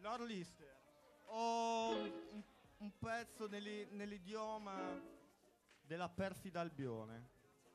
Lord Lister. Ho un pezzo nell'idioma della perfida Albione.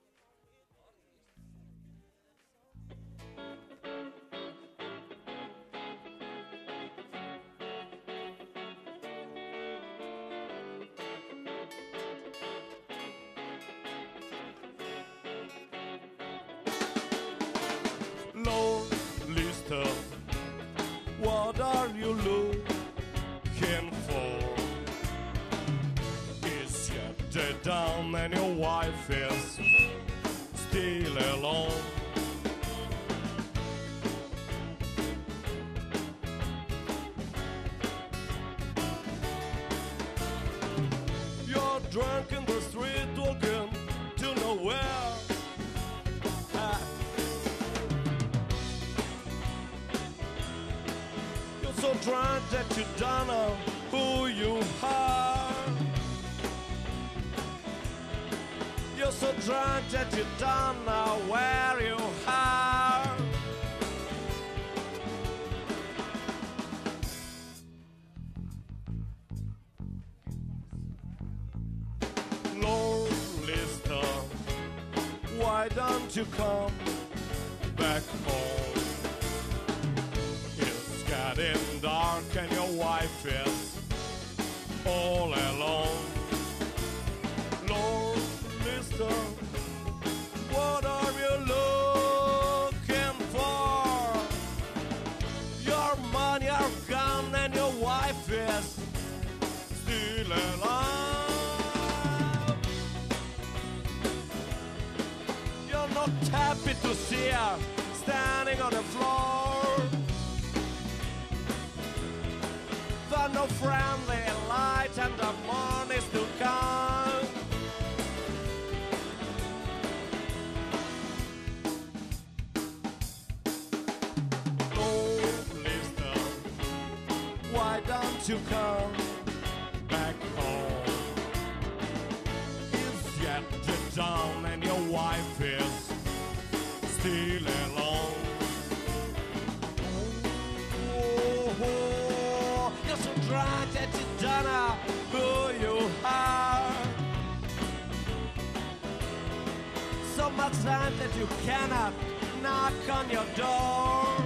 Lord Lister, what are you looking for? Is your dead down and your wife is still alone? You're drunk in the street walking to nowhere. You're so drunk that you don't know who you are. You're so drunk that you don't know where you are. Lord Lister, why don't you come back home? It's getting dark and your wife is all alone. Lord Lister, what are you looking for? Your money are gone and your wife is still alive. You're not happy to see her standing on the floor. For no friendly light and the morning's to come. Oh, Lister, why don't you come back home? It's yet the dawn and your wife is still alone. Oh, you're so drunk that you don't know who you are. So much time that you cannot knock on your door.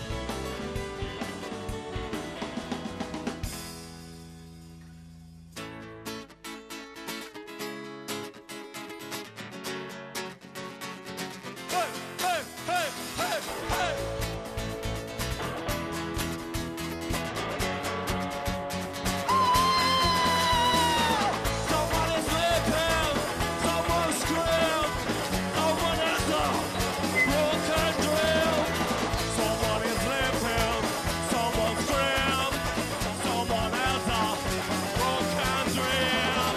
Hey, hey, hey, hey, hey. Someone is sleeping, someone screams, someone has a broken drill. Someone is sleeping, someone screams, someone has a broken drill.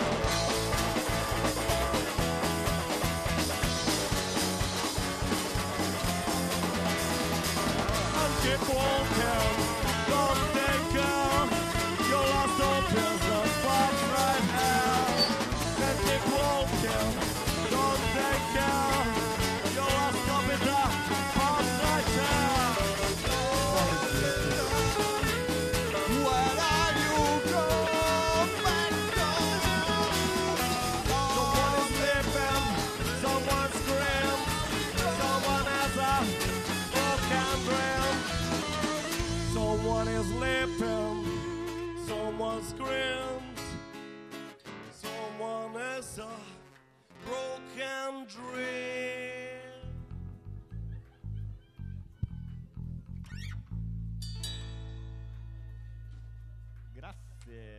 And keep walking, don't take care. Your last hope is the spotlight here. And keep walking, don't take care. Your last hope is the spotlight here. Where are you going back home? Someone is sleeping, someone screams, someone has a broken dream. Someone is sleeping, someone screams, someone has a broken dream. Grazie.